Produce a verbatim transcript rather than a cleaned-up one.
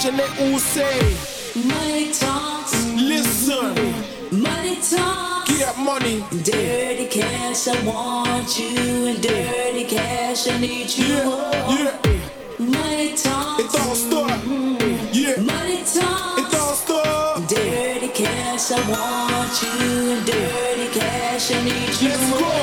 Je l'ai houssé. Money talks. Listen. Money talks. Get money. Dirty cash, I want you. And dirty cash, I need you. Yeah, yeah. Money talks. It don't stop. Yeah. Money talks. It don't stop. Dirty cash, I want you. And dirty cash, I need you. Let's go.